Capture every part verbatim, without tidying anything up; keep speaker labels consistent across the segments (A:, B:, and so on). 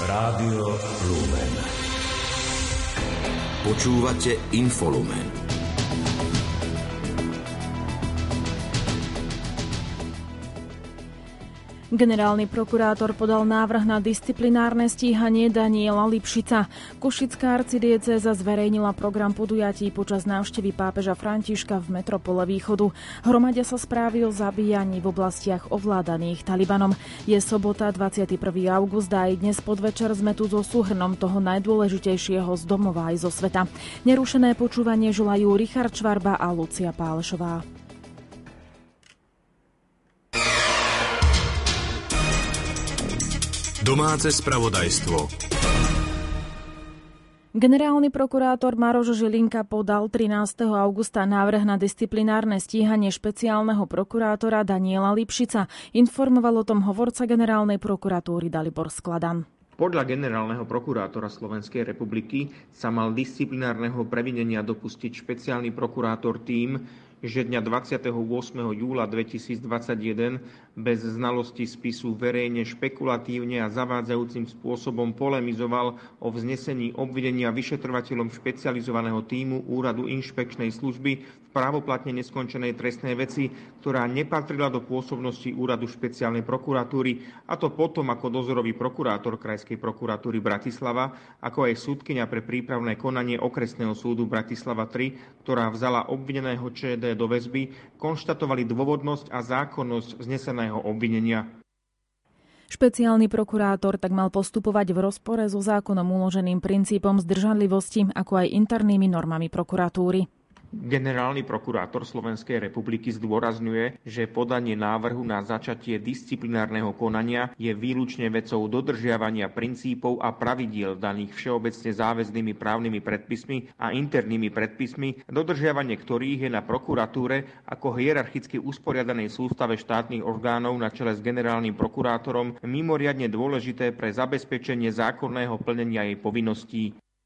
A: Rádio Lumen. Počúvate Infolumen.
B: Generálny prokurátor podal návrh na disciplinárne stíhanie Daniela Lipšica. Košická arcidiecéza zverejnila program podujatí počas návštevy pápeža Františka v metropole Východu. Hromadia sa správy o zabíjaní v oblastiach ovládaných Talibanom. Je sobota, dvadsiateho prvého augusta a aj dnes podvečer sme tu so súhrnom toho najdôležitejšieho z domova aj zo sveta. Nerušené počúvanie želajú Richard Švarba a Lucia Pálešová.
A: Domáce spravodajstvo.
B: Generálny prokurátor Maroš Žilinka podal trinásteho augusta návrh na disciplinárne stíhanie špeciálneho prokurátora Daniela Lipšica. Informoval o tom hovorca generálnej prokuratúry Dalibor Skladan.
C: Podľa generálneho prokurátora Slovenskej republiky sa mal disciplinárneho previnenia dopustiť špeciálny prokurátor tým, že dňa dvadsiateho ôsmeho júla dvetisícdvadsaťjeden bez znalosti spisu verejne špekulatívne a zavádzajúcim spôsobom polemizoval o vznesení obvinenia vyšetrovateľom špecializovaného tímu Úradu inšpekčnej služby v právoplatne neskončenej trestnej veci, ktorá nepatrila do pôsobnosti Úradu špeciálnej prokuratúry, a to potom ako dozorový prokurátor Krajskej prokuratúry Bratislava, ako aj súdkyňa pre prípravné konanie Okresného súdu Bratislava tri, ktorá vzala obvineného ČD do väzby, konštatovali dôvodnosť a zákonnosť vzneseného obvinenia.
B: Špeciálny prokurátor tak mal postupovať v rozpore so zákonom uloženým princípom zdržanlivosti, ako aj internými normami prokuratúry.
C: Generálny prokurátor Slovenskej republiky zdôrazňuje, že podanie návrhu na začatie disciplinárneho konania je výlučne vecou dodržiavania princípov a pravidiel daných všeobecne záväznými právnymi predpismi a internými predpismi, dodržiavanie ktorých je na prokuratúre ako hierarchicky usporiadanej sústave štátnych orgánov na čele s generálnym prokurátorom mimoriadne dôležité pre zabezpečenie zákonného plnenia jej povinností.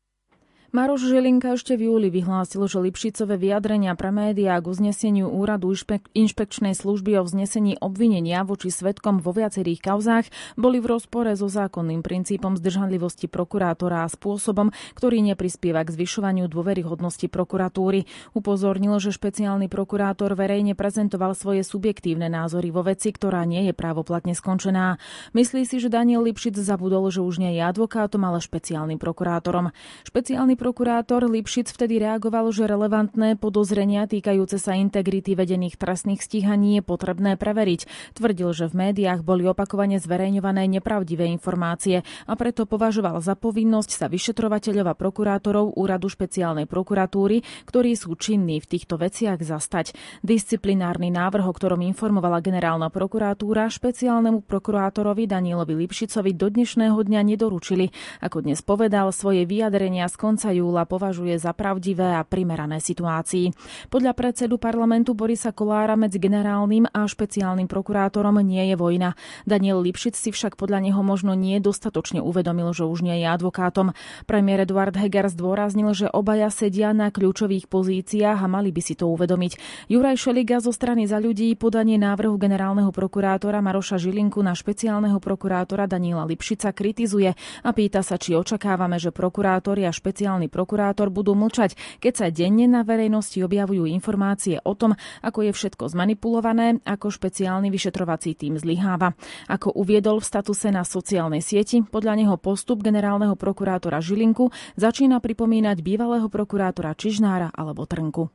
B: Maroš Žilinka ešte v júli vyhlásil, že Lipšicové vyjadrenia pre médiá k uzneseniu Úradu inšpekčnej služby o vznesení obvinenia voči svedkom vo viacerých kauzách boli v rozpore so zákonným princípom zdržanlivosti prokurátora a spôsobom, ktorý neprispieva k zvyšovaniu dôveryhodnosti prokuratúry. Upozornil, že špeciálny prokurátor verejne prezentoval svoje subjektívne názory vo veci, ktorá nie je právoplatne skončená. Myslí si, že Daniel Lipšic zabudol, že už nie je advokátom, ale špeciálnym prokurátorom. Špeciálny prokurátor Lipšic vtedy reagoval, že relevantné podozrenia týkajúce sa integrity vedených trestných stíhaní je potrebné preveriť. Tvrdil, že v médiách boli opakovane zverejňované nepravdivé informácie a preto považoval za povinnosť sa vyšetrovateľov a prokurátorov Úradu špeciálnej prokuratúry, ktorí sú činní v týchto veciach, zastať. Disciplinárny návrh, o ktorom informovala generálna prokuratúra, špeciálnemu prokurátorovi Danielovi Lipšicovi do dnešného dňa nedoručili. Ako dnes povedal, svoje vyjadrenia z konca júla považuje za pravdivé a primerané situácii. Podľa predsedu parlamentu Borisa Kollára medzi generálnym a špeciálnym prokurátorom nie je vojna. Daniel Lipšic si však podľa neho možno nie dostatočne uvedomil, že už nie je advokátom. Premiér Eduard Heger zdôraznil, že obaja sedia na kľúčových pozíciách a mali by si to uvedomiť. Juraj Šeliga zo strany Za ľudí podanie návrhu generálneho prokurátora Maroša Žilinku na špeciálneho prokurátora Daniela Lipšica kritizuje a pýta sa, či očakávame, že prokurátori a špeciálny prokurátor budú mlčať, keď sa denne na verejnosti objavujú informácie o tom, ako je všetko zmanipulované, ako špeciálny vyšetrovací tím zlyháva. Ako uviedol v statuse na sociálnej sieti, podľa neho postup generálneho prokurátora Žilinku začína pripomínať bývalého prokurátora Čižnára alebo Trnku.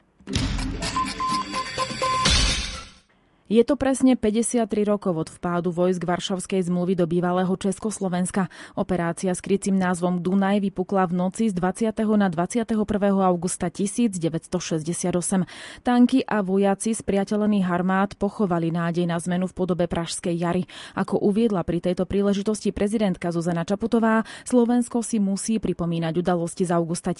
B: Je to presne päťdesiattri rokov od vpádu vojsk Varšavskej zmluvy do bývalého Československa. Operácia s krycím názvom Dunaj vypukla v noci z dvadsiateho na dvadsiateho prvého augusta tisícdeväťstošesťdesiatosem. Tanky a vojaci z priateľených armád pochovali nádej na zmenu v podobe Pražskej jary. Ako uviedla pri tejto príležitosti prezidentka Zuzana Čaputová, Slovensko si musí pripomínať udalosti z augusta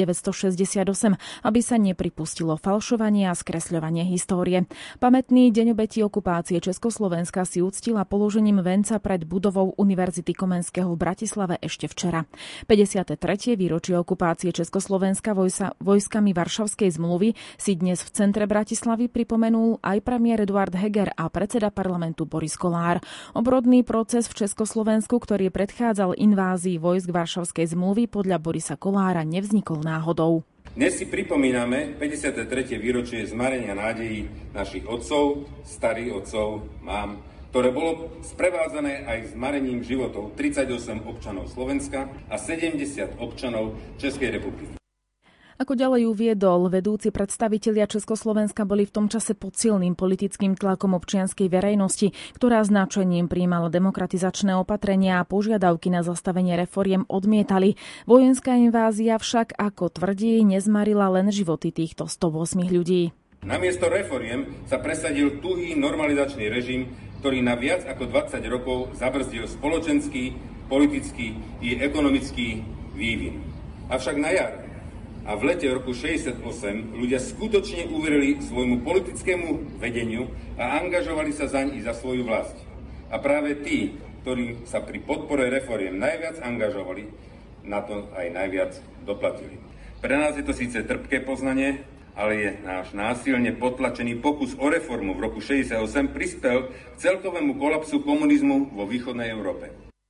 B: tisícdeväťstošesťdesiatosem, aby sa nepripustilo falšovanie a skresľovanie histórie. Pamätný deň deňobetí okupácie Československa si uctila položením venca pred budovou Univerzity Komenského v Bratislave ešte včera. päťdesiate tretie výročie okupácie Československa vojsa, vojskami Varšavskej zmluvy si dnes v centre Bratislavy pripomenul aj premiér Eduard Heger a predseda parlamentu Boris Kollár. Obrodný proces v Československu, ktorý predchádzal invázii vojsk Varšavskej zmluvy, podľa Borisa Kollára nevznikol náhodou.
D: Dnes si pripomíname päťdesiate tretie výročie zmarenia nádejí našich otcov, starých otcov, mám, ktoré bolo sprevádzané aj zmarením životov tridsaťosem občanov Slovenska a sedemdesiat občanov Českej republiky.
B: Ako ďalej uviedol, vedúci predstavitelia Československa boli v tom čase pod silným politickým tlakom občianskej verejnosti, ktorá značením prijímala demokratizačné opatrenia a požiadavky na zastavenie reforiem odmietali. Vojenská invázia však, ako tvrdí, nezmarila len životy týchto stoosemich ľudí.
D: Namiesto reforiem sa presadil tuhý normalizačný režim, ktorý na viac ako dvadsať rokov zabrzdil spoločenský, politický i ekonomický vývin. Avšak na jar a v lete roku šesťdesiatosem ľudia skutočne uverili svojmu politickému vedeniu a angažovali sa zaň i za svoju vlast. A práve tí, ktorí sa pri podpore reforiem najviac angažovali, na to aj najviac doplatili. Pre nás je to síce trpké poznanie, ale je náš násilne potlačený pokus o reformu v roku šesťdesiatosem prispel k celkovému kolapsu komunizmu vo východnej Európe.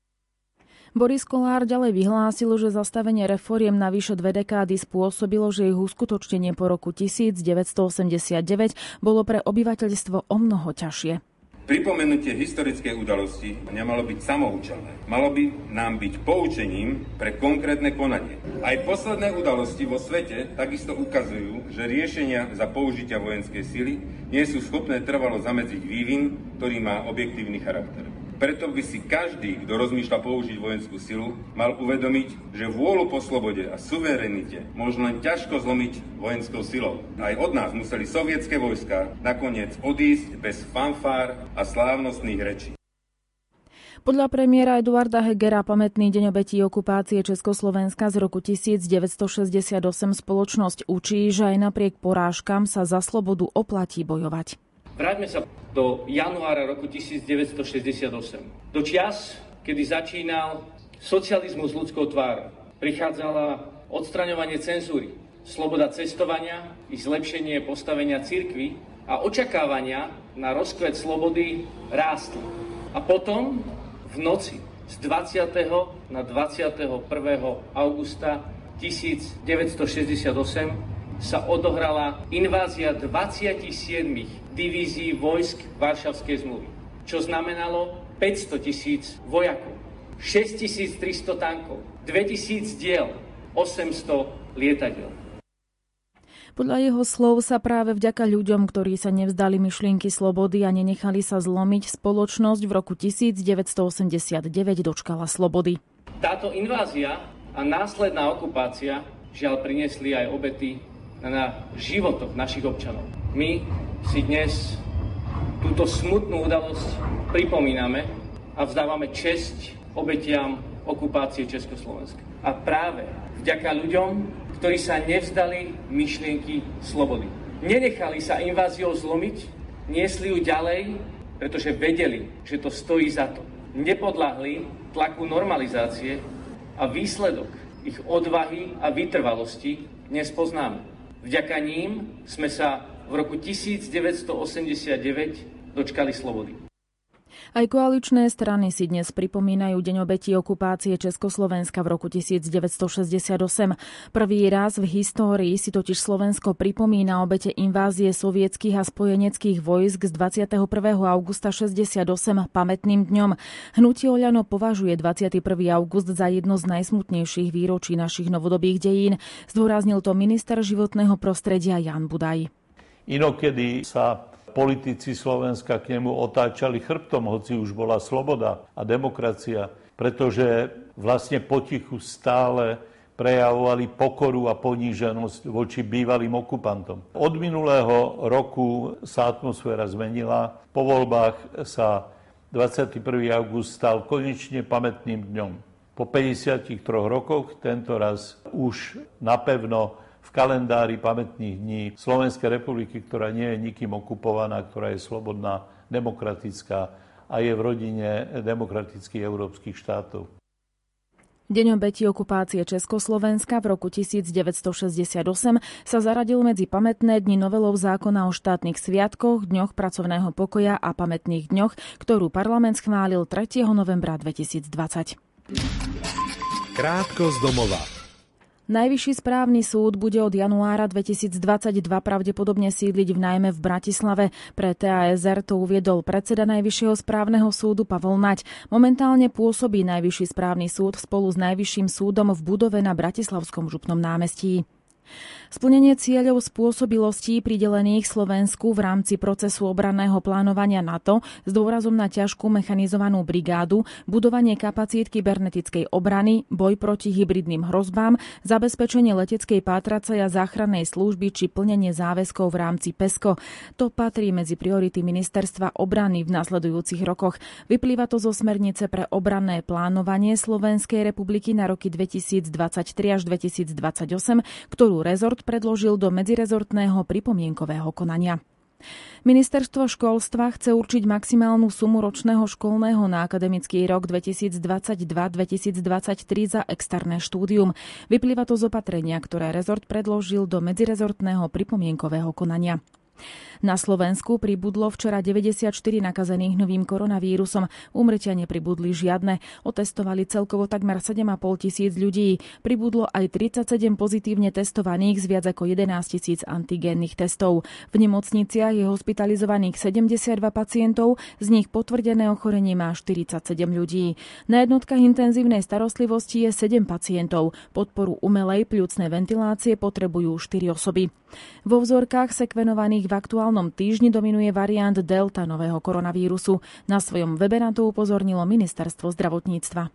B: Boris Kollár ďalej vyhlásil, že zastavenie reforiem na vyše dve dekády spôsobilo, že ich uskutočnenie po roku devätnásťstoosemdesiatdeväť bolo pre obyvateľstvo omnoho ťažšie.
D: Pripomenutie historickej udalosti nemalo byť samoučelné. Malo by nám byť poučením pre konkrétne konanie. Aj posledné udalosti vo svete takisto ukazujú, že riešenia za použitia vojenskej sily nie sú schopné trvalo zamedziť vývin, ktorý má objektívny charakter. Preto by si každý, kto rozmýšľa použiť vojenskú silu, mal uvedomiť, že vôľu po slobode a suverenite možno len ťažko zlomiť vojenskou silou. Aj od nás museli sovietské vojská nakoniec odísť bez fanfár a slávnostných rečí.
B: Podľa premiéra Eduarda Hegera pamätný deň obetí okupácie Československa z roku devätnásťstošesťdesiatosem spoločnosť učí, že aj napriek porážkam sa za slobodu oplatí bojovať.
E: Vráťme sa do januára roku devätnásťstošesťdesiatosem. Do čias, kedy začínal socializmus s ľudskou tvárou. Prichádzala odstraňovanie cenzúry, sloboda cestovania i zlepšenie postavenia cirkvi a očakávania na rozkvet slobody rástli. A potom v noci z dvadsiateho na dvadsiateho prvého augusta devätnásťstošesťdesiatosem sa odohrala invázia dvadsaťsedem divízií vojsk Varšavskej zmluvy, čo znamenalo päťstotisíc vojakov, šesťtisíctristo tankov, dvetisíc diel, osemsto lietadiel.
B: Podľa jeho slov sa práve vďaka ľuďom, ktorí sa nevzdali myšlienky slobody a nenechali sa zlomiť, spoločnosť v roku devätnásťstoosemdesiatdeväť dočkala slobody.
E: Táto invázia a následná okupácia žiaľ priniesli aj obety na životoch našich občanov. My si dnes túto smutnú udalosť pripomíname a vzdávame česť obetiam okupácie Československa. A práve vďaka ľuďom, ktorí sa nevzdali myšlienky slobody. Nenechali sa inváziou zlomiť, niesli ju ďalej, pretože vedeli, že to stojí za to. Nepodľahli tlaku normalizácie a výsledok ich odvahy a vytrvalosti dnes poznáme. Vďaka ním sme sa v roku devätnásťstoosemdesiatdeväť dočkali slobody.
B: Aj koaličné strany si dnes pripomínajú deň obetí okupácie Československa v roku devätnásťstošesťdesiatosem. Prvý raz v histórii si totiž Slovensko pripomína obete invázie sovietských a spojeneckých vojsk z dvadsiateho prvého augusta šesťdesiatosem pamätným dňom. Hnutie Oľano považuje dvadsiateho prvého august za jedno z najsmutnejších výročí našich novodobých dejín. Zdôraznil to minister životného prostredia Ján Budaj.
F: Inokedy sa politici Slovenska k nemu otáčali chrbtom, hoci už bola sloboda a demokracia, pretože vlastne potichu stále prejavovali pokoru a poníženosť voči bývalým okupantom. Od minulého roku sa atmosféra zmenila. Po voľbách sa dvadsiateho prvého august stal konečne pamätným dňom. Po päťdesiatich troch rokoch tento raz už napevno v v kalendári pamätných dní Slovenskej republiky, ktorá nie je nikým okupovaná, ktorá je slobodná, demokratická a je v rodine demokratických európskych štátov.
B: Deň obetí okupácie Československa v roku devätnásťstošesťdesiatosem sa zaradil medzi pamätné dni novelou zákona o štátnych sviatkoch, dňoch pracovného pokoja a pamätných dňoch, ktorú parlament schválil tretieho novembra dvetisícdvadsať.
G: Krátko z domova.
B: Najvyšší správny súd bude od januára dvetisícdvadsaťdva pravdepodobne sídliť v najmä v Bratislave. Pre té a es er to uviedol predseda Najvyššieho správneho súdu Pavol Naď. Momentálne pôsobí Najvyšší správny súd spolu s Najvyšším súdom v budove na Bratislavskom Župnom námestí. Splnenie cieľov spôsobilostí pridelených Slovensku v rámci procesu obranného plánovania NATO s dôrazom na ťažkú mechanizovanú brigádu, budovanie kapacít kybernetickej obrany, boj proti hybridným hrozbám, zabezpečenie leteckej pátracej a záchrannej služby či plnenie záväzkov v rámci PESCO. To patrí medzi priority ministerstva obrany v nasledujúcich rokoch. Vyplýva to zo smernice pre obranné plánovanie Slovenskej republiky na roky dvetisícdvadsaťtri až dvetisícdvadsaťosem, ktorú rezort predložil do medzirezortného pripomienkového konania. Ministerstvo školstva chce určiť maximálnu sumu ročného školného na akademický rok dvetisícdvadsaťdva dvetisícdvadsaťtri za externé štúdium. Vyplýva to z opatrenia, ktoré rezort predložil do medzirezortného pripomienkového konania. Na Slovensku pribudlo včera deväťdesiatštyri nakazených novým koronavírusom. Úmrtia nepribudli žiadne. Otestovali celkovo takmer sedem a pol tisíc ľudí. Pribudlo aj tridsaťsedem pozitívne testovaných z viac ako jedenásť tisíc antigénnych testov. V nemocniciach je hospitalizovaných sedemdesiatdva pacientov, z nich potvrdené ochorenie má štyridsaťsedem ľudí. Na jednotkách intenzívnej starostlivosti je sedem pacientov. Podporu umelej pľucnej ventilácie potrebujú štyri osoby. Vo vzorkách sekvenovaných v aktuálnom týždni dominuje variant Delta nového koronavírusu. Na svojom webe na to upozornilo Ministerstvo zdravotníctva.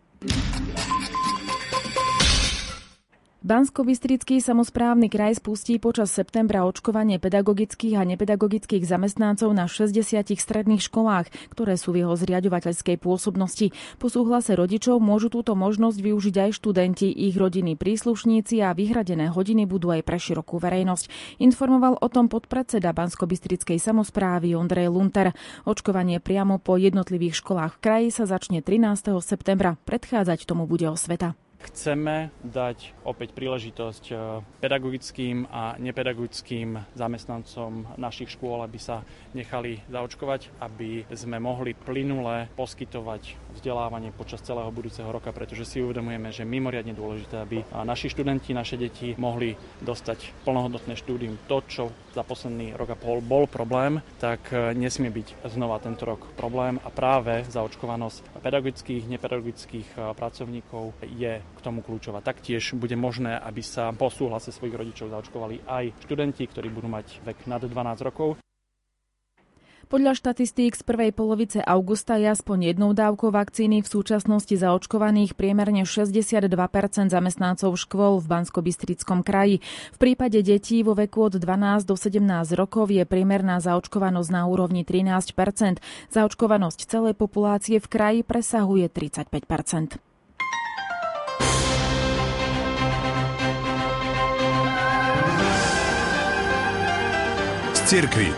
B: Banskobystrický samosprávny kraj spustí počas septembra očkovanie pedagogických a nepedagogických zamestnancov na šesťdesiatich stredných školách, ktoré sú v jeho zriaďovateľskej pôsobnosti. Po súhlase rodičov môžu túto možnosť využiť aj študenti, ich rodinní príslušníci a vyhradené hodiny budú aj pre širokú verejnosť. Informoval o tom podpredseda Banskobystrickej samosprávy Ondrej Lunter. Očkovanie priamo po jednotlivých školách v kraji sa začne trinásteho septembra. Predchádzať tomu bude osveta.
H: Chceme dať opäť príležitosť pedagogickým a nepedagogickým zamestnancom našich škôl, aby sa nechali zaočkovať, aby sme mohli plynule poskytovať vzdelávanie počas celého budúceho roka, pretože si uvedomujeme, že je mimoriadne dôležité, aby naši študenti, naše deti mohli dostať plnohodnotné štúdium. To, čo za posledný rok a pol bol problém, tak nesmie byť znova tento rok problém a práve zaočkovanosť pedagogických, nepedagogických pracovníkov je k tomu kľúčová. Taktiež bude možné, aby sa po súhlase svojich rodičov zaočkovali aj študenti, ktorí budú mať vek nad dvanásť rokov.
B: Podľa štatistík z prvej polovice augusta je aspoň jednou dávkou vakcíny v súčasnosti zaočkovaných priemerne šesťdesiatdva percent zamestnancov škôl v Banskobystrickom kraji. V prípade detí vo veku od dvanásť do sedemnásť rokov je priemerná zaočkovanosť na úrovni trinásť percent. Zaočkovanosť celej populácie v kraji presahuje tridsaťpäť percent.
G: Z cirkvi.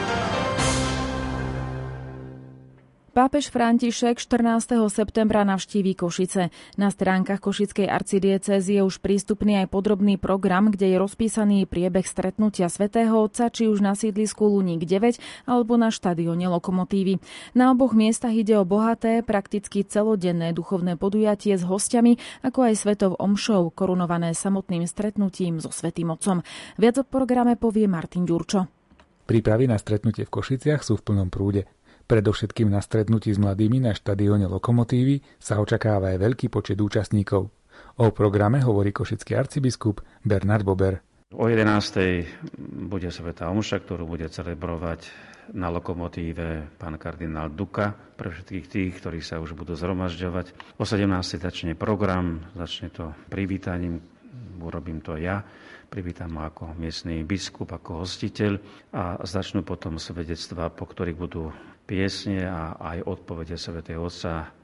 B: Pápež František štrnásteho septembra navštíví Košice. Na stránkach košickej arcidiecézy je už prístupný aj podrobný program, kde je rozpísaný priebeh stretnutia svätého Otca, či už na sídlisku Luník deväť alebo na štadióne Lokomotívy. Na oboch miestach ide o bohaté, prakticky celodenné duchovné podujatie s hostiami, ako aj svätou omšou, korunované samotným stretnutím so Svätým Otcom. Viac o programe povie Martin Ďurčo.
I: Prípravy na stretnutie v Košiciach sú v plnom prúde. Predovšetkým na stretnutí s mladými na štadióne Lokomotívy sa očakáva aj veľký počet účastníkov. O programe hovorí košický arcibiskup Bernard Bober.
J: O jedenástej bude svätá omša, ktorú bude celebrovať na Lokomotíve pán kardinál Duka pre všetkých tých, ktorí sa už budú zhromažďovať. O sedemnástej začne program, začne to privítaním, urobím to ja. Privítam ho ako miestny biskup, ako hostiteľ a začnú potom svedectvá, po ktorých budú piesne a aj odpovede svätého Otca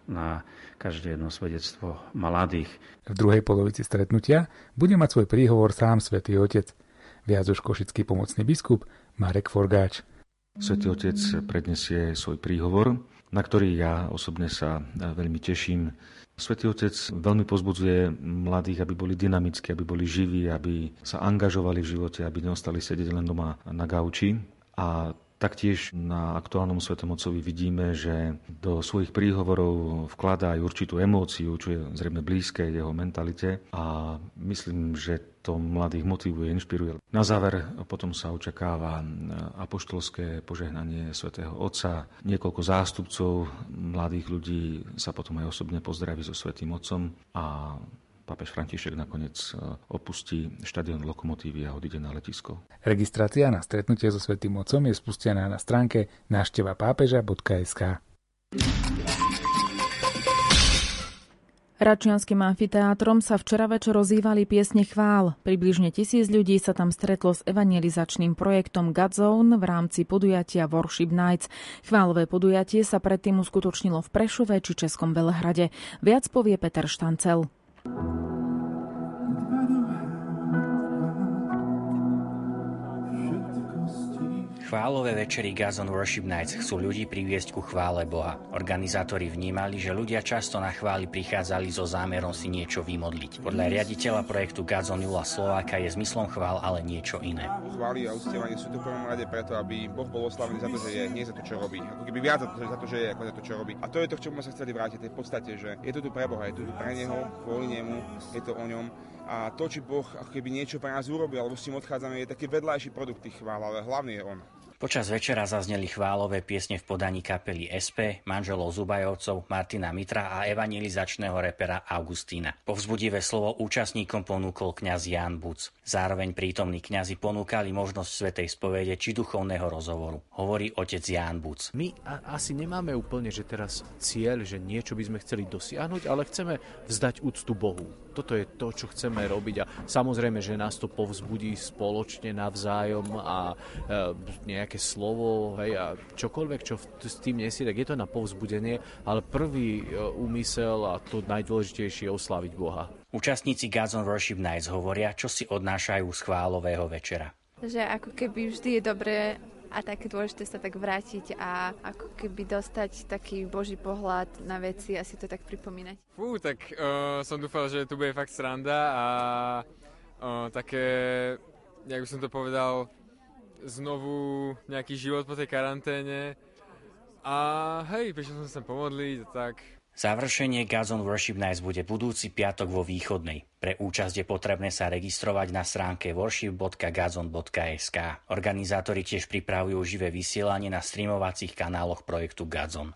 J: na každé jedno svedectvo mladých.
I: V druhej polovici stretnutia bude mať svoj príhovor sám Svätý Otec. Viac už košický pomocný biskup Marek Forgáč.
K: Svätý Otec predniesie svoj príhovor, na ktorý ja osobne sa veľmi teším. Svätý Otec veľmi pozbudzuje mladých, aby boli dynamickí, aby boli živí, aby sa angažovali v živote, aby neostali sedieť len doma na gauči. A taktiež na aktuálnom Svätom Otcovi vidíme, že do svojich príhovorov vkladá aj určitú emóciu, čo je zrejme blízke jeho mentalite a myslím, že to mladých motivuje, inšpiruje. Na záver potom sa očakáva apoštolské požehnanie Svätého Otca. Niekoľko zástupcov mladých ľudí sa potom aj osobne pozdraví so Svätým Otcom a pápež František nakoniec opustí štadión Lokomotívy a odíde na letisko.
I: Registrácia na stretnutie so Svätým Otcom je spustená na stránke návšteva pápeža bodka es ká.
B: Račianskym amfiteátrom sa včera večer ozývali piesne chvál. Približne tisíc ľudí sa tam stretlo s evangelizačným projektom God Zone v rámci podujatia Worship Nights. Chválové podujatie sa predtým uskutočnilo v Prešove či Českom Velehrade. Viac povie Peter Štancel.
L: Chválové večery God Zone Worship Nights chcú ľudí priviesť ku chvále Boha. Organizátori vnímali, že ľudia často na chvály prichádzali so zámerom si niečo vymodliť. Podľa riaditeľa projektu God Zone Jula Slováka je zmyslom chvál ale niečo iné.
M: Chvály a uctievanie sú tu v prvom rade preto, aby Boh bol oslavený za to, že je, nie za to, čo robí. Ako keby viac za to, za to, že je, ako za to, čo robí. A to je to, k čomu sa chceli vrátiť. V podstate, že je to tu pre Boha, je to tu pre Neho, kvôli Nemu, je to o Ňom. A to, či Boh ako keby niečo pre nás urobil, alebo s tým odchádzame, je taký vedľajší produkt tých chvál, ale hlavný je On.
L: Počas večera zazneli chválové piesne v podaní kapely es pé, manželov Zubajovcov, Martina Mitra a evangelizačného repera Augustína. Povzbudivé slovo účastníkom ponúkol kňaz Ján Buc. Zároveň prítomní kňazi ponúkali možnosť svätej spovede či duchovného rozhovoru. Hovorí otec Ján Buc.
N: My a- asi nemáme úplne, že teraz cieľ, že niečo by sme chceli dosiahnuť, ale chceme vzdať úctu Bohu. Toto je to, čo chceme robiť a samozrejme, že nás to povzbudí spoločne navzájom a e, nejaké slovo, hej, a čokoľvek, čo v, s tým nesie, tak je to na povzbudenie, ale prvý e, úmysel a to najdôležitejšie je osláviť Boha.
L: Účastníci God Zone Worship Nights hovoria, čo si odnášajú z chválového večera.
O: Že ako keby vždy je dobré a také dôležité sa tak vrátiť a ako keby dostať taký Boží pohľad na veci a si to tak pripomínať.
P: Fú, tak uh, som dúfal, že tu bude fakt sranda a uh, také, jak by som to povedal, znovu nejaký život po tej karanténe a hej, prišiel som sa sem pomodliť a tak.
L: Završenie God Zone Worship Nights bude budúci piatok vo Východnej. Pre účasť je potrebné sa registrovať na stránke worship bodka godzone bodka es ká. Organizátori tiež pripravujú živé vysielanie na streamovacích kanáloch projektu God Zone.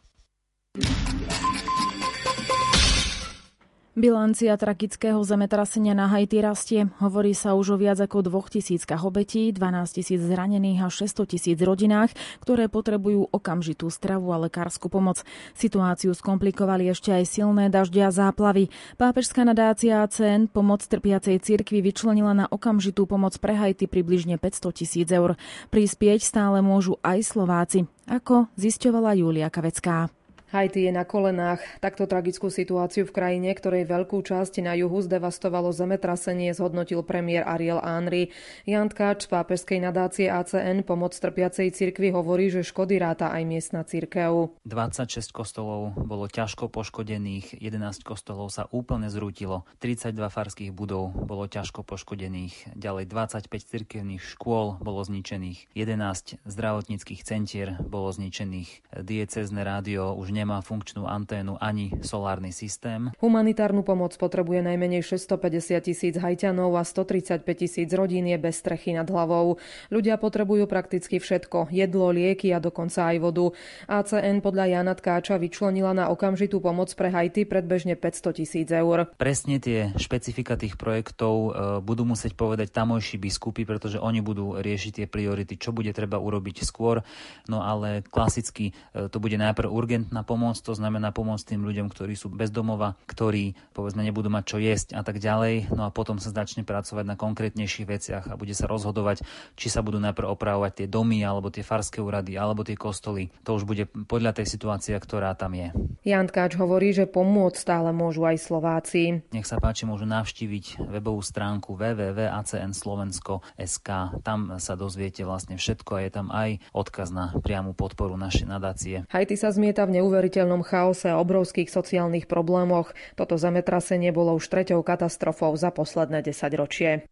B: Bilancia tragického zemetrasenia na Haiti rastie. Hovorí sa už o viac ako dvetisíckach obetí, dvanásťtisíc zranených a šesťstotisíc rodinách, ktoré potrebujú okamžitú stravu a lekárskú pomoc. Situáciu skomplikovali ešte aj silné dažde a záplavy. Pápežská nadácia á cé en pomoc trpiacej cirkvi vyčlenila na okamžitú pomoc pre Haiti približne päťsto tisíc eur. Prispieť stále môžu aj Slováci. Ako zisťovala Júlia Kavecká.
Q: Haiti je na kolenách. Takto tragickú situáciu v krajine, ktorej veľkú časť na juhu zdevastovalo zemetrasenie, zhodnotil premiér Ariel Henry. Jan Tkáč z pápežskej nadácie á cé en pomoc trpiacej cirkvi hovorí, že škody ráta aj miestna cirkev.
R: dvadsaťšesť kostolov bolo ťažko poškodených, jedenásť kostolov sa úplne zrútilo, tridsaťdva farských budov bolo ťažko poškodených, ďalej dvadsaťpäť cirkevných škôl bolo zničených, jedenásť zdravotníckych centier bolo zničených, diecézne rádio už nemá funkčnú anténu ani solárny systém.
Q: Humanitárnu pomoc potrebuje najmenej šesťstopäťdesiat tisíc Haťanov a stotridsaťpäť tisíc rodín je bez strechy nad hlavou. Ľudia potrebujú prakticky všetko, jedlo, lieky a dokonca aj vodu. á cé en podľa Jana Tkáča vyčlenila na okamžitú pomoc pre Haiti predbežne päťsto tisíc eur.
R: Presne tie špecifika tých projektov budú musieť povedať tamojší biskupy, pretože oni budú riešiť tie priority, čo bude treba urobiť skôr. No ale klasicky to bude najprv urgentná pomoc, pomôcť, to znamená pomôcť tým ľuďom, ktorí sú bez domova, ktorí povedzme nebudú mať čo jesť a tak ďalej. No a potom sa začne pracovať na konkrétnejších veciach a bude sa rozhodovať, či sa budú najprv opravovať tie domy, alebo tie farské úrady, alebo tie kostoly. To už bude podľa tej situácie, ktorá tam je.
Q: Jan Tkáč hovorí, že pomôcť stále môžu aj Slováci.
R: Nech sa páči, môžu navštíviť webovú stránku w w w bodka a c n slovensko bodka es ká. Tam sa dozviete vlastne všetko a je tam aj odkaz na priamu podporu našej nadácie.
Q: Haiti sa zmieta v neuveriteľnom chaose a obrovských sociálnych problémoch. Toto zemetrasenie bolo už treťou katastrofou za posledné desaťročie.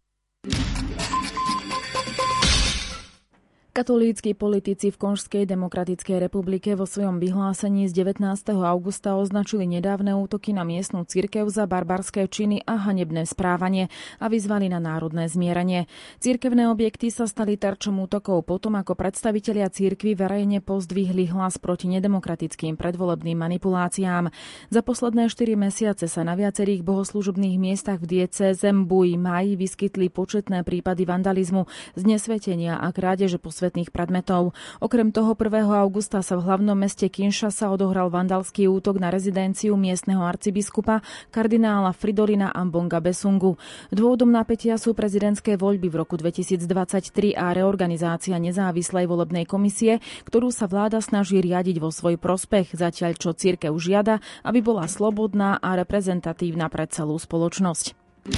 B: Katolícki politici v Konžskej demokratickej republike vo svojom vyhlásení z devätnásteho augusta označili nedávne útoky na miestnu cirkev za barbarské činy a hanebné správanie a vyzvali na národné zmierenie. Cirkevné objekty sa stali terčom útokov potom, ako predstavitelia cirkvi verejne pozdvihli hlas proti nedemokratickým predvolebným manipuláciám. Za posledné štyri mesiace sa na viacerých bohoslužobných miestach v diecéze Mbuj Maj vyskytli početné prípady vandalizmu, znesvetenia a krádeže po svetných predmetov. Okrem toho prvého augusta sa v hlavnom meste Kinshasa odohral vandalský útok na rezidenciu miestneho arcibiskupa kardinála Fridolina Ambonga Besungu. Dôvodom napätia sú prezidentské voľby v roku dvetisícdvadsaťtri a reorganizácia nezávislej volebnej komisie, ktorú sa vláda snaží riadiť vo svoj prospech, zatiaľ čo cirkev žiada, aby bola slobodná a reprezentatívna pre celú spoločnosť.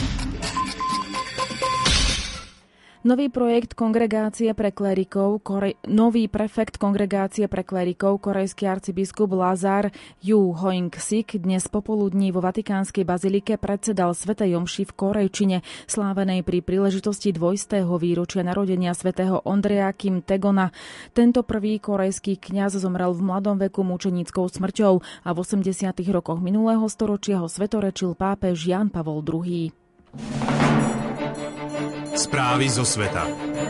B: Nový projekt kongregácie pre klerikov, Kore... nový prefekt kongregácie pre klerikov, korejský arcibiskup Lazar Yu Hoing-sik dnes popoludní vo Vatikánskej bazilike predsedal svätej omši v Korejčine, slávenej pri príležitosti dvojstého výročia narodenia svätého Ondreja Kim Taegona. Tento prvý korejský kňaz zomrel v mladom veku mučenickou smrťou a v osemdesiatych rokoch minulého storočia ho svetorečil pápež Ján Pavol druhý.
G: Správy zo sveta.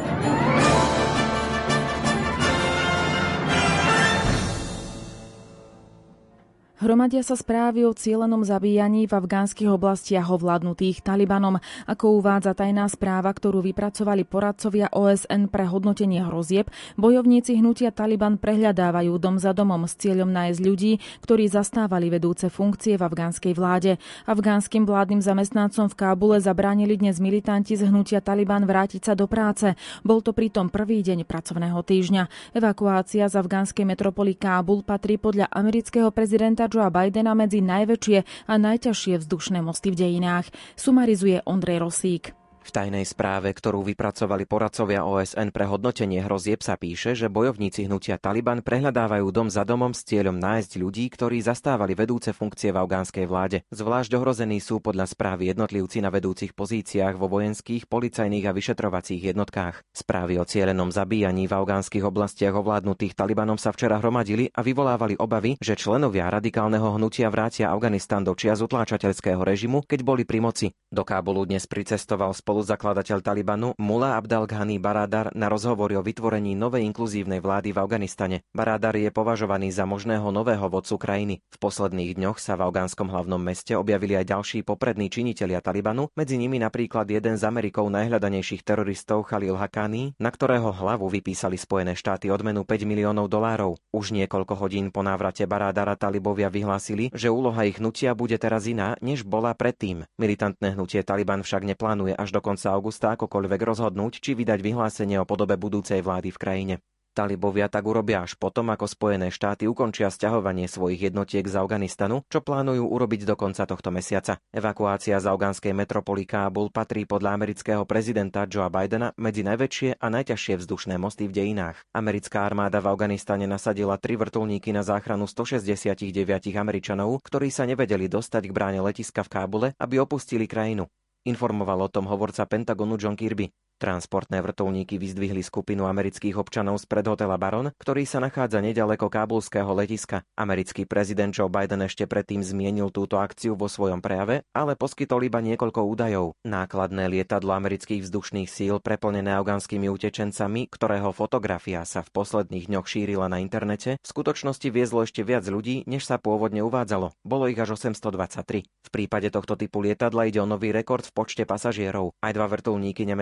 B: Hromadia sa správy o cielenom zabíjaní v afgánskych oblastiach ovládnutých Talibanom. Ako uvádza tajná správa, ktorú vypracovali poradcovia ó es en pre hodnotenie hrozieb, bojovníci hnutia Taliban prehľadávajú dom za domom s cieľom nájsť ľudí, ktorí zastávali vedúce funkcie v afgánskej vláde. Afgánskym vládnym zamestnancom v Kábule zabránili dnes militanti z hnutia Taliban vrátiť sa do práce. Bol to pritom prvý deň pracovného týždňa. Evakuácia z afgánskej metropoly Kábul patrí podľa amerického prezidenta Joea Bidena medzi najväčšie a najťažšie vzdušné mosty v dejinách. Sumarizuje Ondrej Rosík.
S: V tajnej správe, ktorú vypracovali poradcovia ó es en pre hodnotenie hrozieb, sa píše, že bojovníci hnutia Taliban prehľadávajú dom za domom s cieľom nájsť ľudí, ktorí zastávali vedúce funkcie v afgánskej vláde. Zvlášť ohrození sú podľa správy jednotlivci na vedúcich pozíciách vo vojenských, policajných a vyšetrovacích jednotkách. Správy o cielenom zabíjaní v afgánskych oblastiach ovládnutých Talibanom sa včera hromadili a vyvolávali obavy, že členovia radikálneho hnutia vrátia Afganistan do čias utláčateľského režimu, keď boli pri moci. Do Kábulu dnes pricestoval spoluzakladateľ Talibanu Mullah Abdal Ghani Baradar na rozhovory o vytvorení novej inkluzívnej vlády v Afganistane. Baradar je považovaný za možného nového vodcu krajiny. V posledných dňoch sa v afgánskom hlavnom meste objavili aj ďalší poprední činitelia Talibanu, medzi nimi napríklad jeden z Amerikou najhľadanejších teroristov Khalil Haqqani, na ktorého hlavu vypísali Spojené štáty odmenu päť miliónov dolárov. Už niekoľko hodín po návrate Baradara talibovia vyhlásili, že úloha ich hnutia bude teraz iná, než bola predtým. Militantné hnutie Taliban však neplánuje až do konca augusta akokoľvek rozhodnúť, či vydať vyhlásenie o podobe budúcej vlády v krajine. Talibovia tak urobia až potom, ako Spojené štáty ukončia sťahovanie svojich jednotiek z Afganistanu, čo plánujú urobiť do konca tohto mesiaca. Evakuácia z afgánskej metropoly Kábul patrí podľa amerického prezidenta Joea Bidena medzi najväčšie a najťažšie vzdušné mosty v dejinách. Americká armáda v Afganistane nasadila tri vrtuľníky na záchranu stošesťdesiatdeväť Američanov, ktorí sa nevedeli dostať k bráne letiska v Kábule, aby opustili krajinu. Informoval o tom hovorca Pentagonu John Kirby. Transportné vrtuľníky vyzdvihli skupinu amerických občanov spred hotela Baron, ktorý sa nachádza neďaleko kábulského letiska. Americký prezident Joe Biden ešte predtým zmienil túto akciu vo svojom prejave, ale poskytol iba niekoľko údajov. Nákladné lietadlo amerických vzdušných síl preplnené afgánskymi utečencami, ktorého fotografia sa v posledných dňoch šírila na internete, v skutočnosti viezlo ešte viac ľudí, než sa pôvodne uvádzalo. Bolo ich až osemstodvadsaťtri. V prípade tohto typu lietadla ide o nový rekord v počte pasažierov. Aj dva vrtuľníky nemeckej armády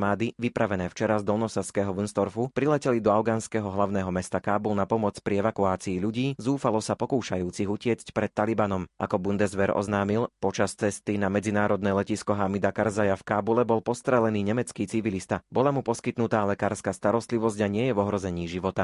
S: armády, vypravené včera z dolnosaského Wunstorfu, prileteli do afgánskeho hlavného mesta Kábul na pomoc pri evakuácii ľudí, zúfalo sa pokúšajúcich utiecť pred Talibanom. Ako Bundeswehr oznámil, počas cesty na medzinárodné letisko Hamida Karzaja v Kábule bol postrelený nemecký civilista. Bola mu poskytnutá lekárska starostlivosť a nie je v ohrození života.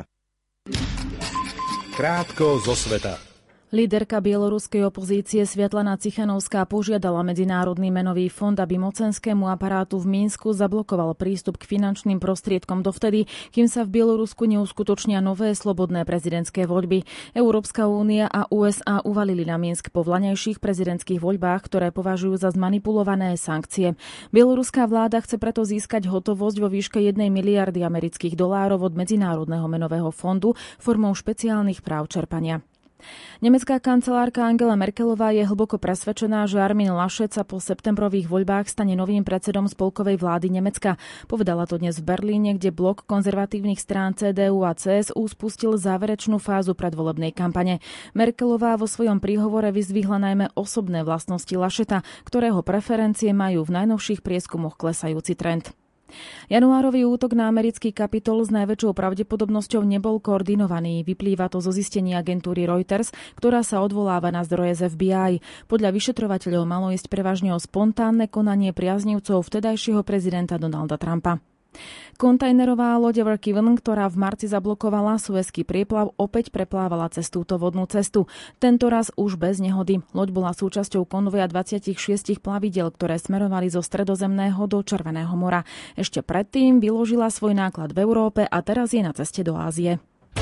T: Krátko zo sveta.
B: Líderka bieloruskej opozície Sviatlana Cichanovská požiadala Medzinárodný menový fond, aby mocenskému aparátu v Minsku zablokoval prístup k finančným prostriedkom dovtedy, kým sa v Bielorusku neuskutočnia nové slobodné prezidentské voľby. Európska únia a ú es á uvalili na Minsk po vlaňajších prezidentských voľbách, ktoré považujú za zmanipulované sankcie. Bieloruská vláda chce preto získať hotovosť vo výške jednej miliardy amerických dolárov od Medzinárodného menového fondu formou špeciálnych práv čerpania. Nemecká kancelárka Angela Merkelová je hlboko presvedčená, že Armin Laschet sa po septembrových voľbách stane novým predsedom spolkovej vlády Nemecka. Povedala to dnes v Berlíne, kde blok konzervatívnych strán cé dé ú a cé es ú spustil záverečnú fázu predvolebnej kampane. Merkelová vo svojom príhovore vyzdvihla najmä osobné vlastnosti Lascheta, ktorého preferencie majú v najnovších prieskumoch klesajúci trend. Januárový útok na americký Kapitol s najväčšou pravdepodobnosťou nebol koordinovaný. Vyplýva to zo zistení agentúry Reuters, ktorá sa odvoláva na zdroje z ef bí aj. Podľa vyšetrovateľov malo ísť prevažne o spontánne konanie priaznivcov vtedajšieho prezidenta Donalda Trumpa. Kontajnerová loď Ever Given, ktorá v marci zablokovala Suezský prieplav, opäť preplávala cez túto vodnú cestu. Tento raz už bez nehody. Loď bola súčasťou konvoja dvadsaťšesť plavidiel, ktoré smerovali zo Stredozemného do Červeného mora. Ešte predtým vyložila svoj náklad v Európe a teraz je na ceste do Ázie.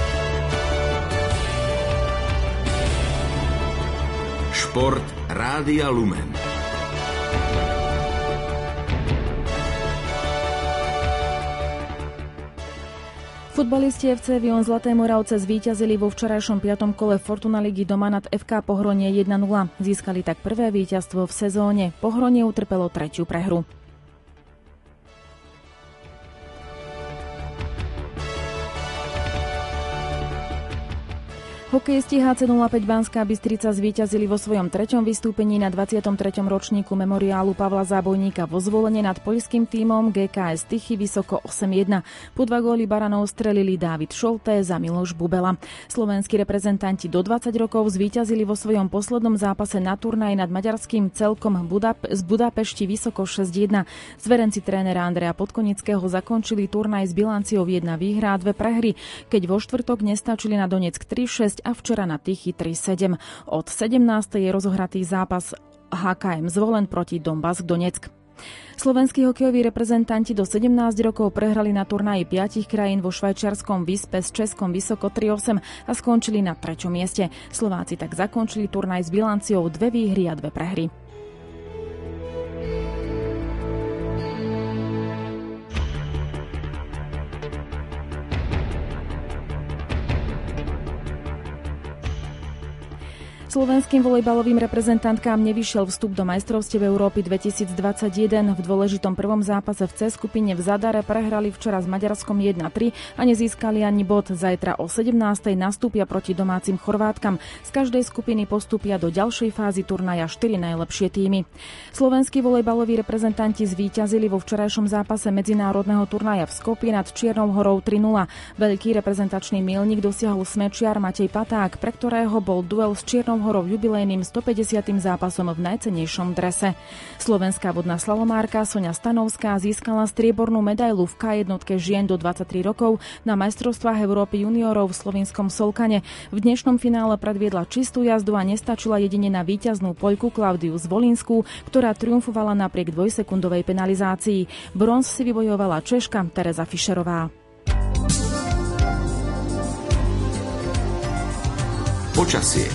A: Šport Rádia Lumen.
B: Futbalisti ef cé Vion Zlaté Moravce zvíťazili vo včerajšom piatom kole Fortuna ligy doma nad ef ká Pohronie jedna nula. Získali tak prvé víťazstvo v sezóne. Pohronie utrpelo tretiu prehru. Hokejisti há cé nula päť Banská Bystrica zvíťazili vo svojom treťom vystúpení na dvadsiatom treťom ročníku memoriálu Pavla Zábojníka vo Zvolene nad poľským tímom gé ká es Tychy vysoko osem jedna. Po dva góly Baranov strelili Dávid Šolté za Miloš Bubela. Slovenskí reprezentanti do dvadsať rokov zvíťazili vo svojom poslednom zápase na turnaji nad maďarským celkom Budap- z Budapešti vysoko šesť jedna. Zverenci trénera Andreja Podkonického zakončili turnaj s bilanciou jedna výhra a dve prehry, keď vo štvrtok nestačili na Donetsk tri šesť a včera na Tychy tri sedem. Od sedemnástej je rozohratý zápas há ká em Zvolen proti Donbass Donetsk. Slovenskí hokejoví reprezentanti do sedemnásť rokov prehrali na turnaji piatich krajín vo švajčiarskom Vispe s Českom vysoko tri osem a skončili na treťom mieste. Slováci tak zakončili turnaj s bilanciou dve výhry a dve prehry. Slovenským volejbalovým reprezentantkám nevyšiel vstup do majstrovstiev Európy dvetisícdvadsaťjeden. V dôležitom prvom zápase v C skupine v Zadare prehrali včera s Maďarskom jedna tri a nezískali ani bod. Zajtra o sedemnástej nastúpia proti domácim Chorvátkam. Z každej skupiny postúpia do ďalšej fázy turnaja štyri najlepšie tímy. Slovenskí volejbaloví reprezentanti zvíťazili vo včerajšom zápase medzinárodného turnaja v Skopje nad Čiernou horou tri nula. Veľký reprezentačný milník dosiahol smečiar Matej Paták, pre ktorého bol duel s Čiernou horou jubilejným stopäťdesiatym zápasom v najcennejšom drese. Slovenská vodná slalomárka Soňa Stanovská získala striebornú medailu v ká jednotke žien do dvadsaťtri rokov na majstrovstvách Európy juniorov v slovinskom Solkane. V dnešnom finále predviedla čistú jazdu a nestačila jedine na víťaznú poľku Klaudiu Zvolinskú, ktorá triumfovala napriek dvojsekundovej penalizácii. Bronz si vybojovala Češka Tereza Fischerová.
A: Počasie.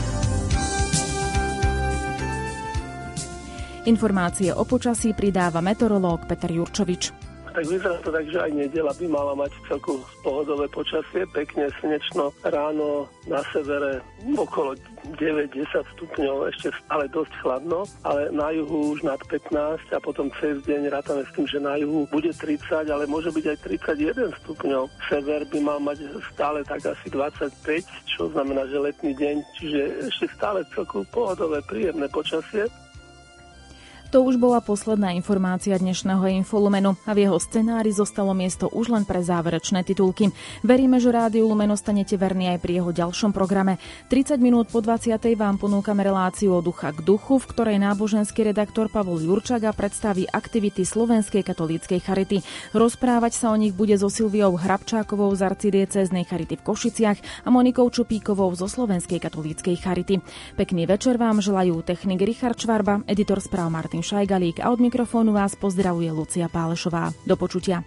B: Informácie o počasí pridáva meteorológ Peter Jurčovič.
U: Tak vyzerá to tak, že aj nedeľa by mala mať celku pohodové počasie, pekne slnečno, ráno na severe okolo deväť desať stupňov, ešte stále dosť chladno, ale na juhu už nad pätnásť a potom cez deň rátame s tým, že na juhu bude tridsať, ale môže byť aj tridsaťjeden stupňov. Sever by mal mať stále tak asi dvadsaťpäť, čo znamená, že letný deň, čiže ešte stále celku pohodové, príjemné počasie.
B: To už bola posledná informácia dnešného Infolumenu a v jeho scenári zostalo miesto už len pre záverečné titulky. Veríme, že Rádiu Lumen ostanete verní aj pri jeho ďalšom programe. tridsať minút po dvadsiatej vám ponúkame reláciu od ducha k duchu, v ktorej náboženský redaktor Pavol Jurčaga predstaví aktivity Slovenskej katolíckej charity. Rozprávať sa o nich bude so Silviou Hrabčákovou z arcidiecéznej charity v Košiciach a Monikou Čupíkovou zo Slovenskej katolíckej charity. Pekný večer vám želajú technik Richard Švarba, editor správ Martin Šajgalík a od mikrofónu vás pozdravuje Lucia Pálešová. Do počutia.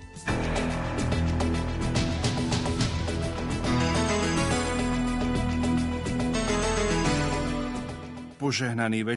T: Požehnaný večer.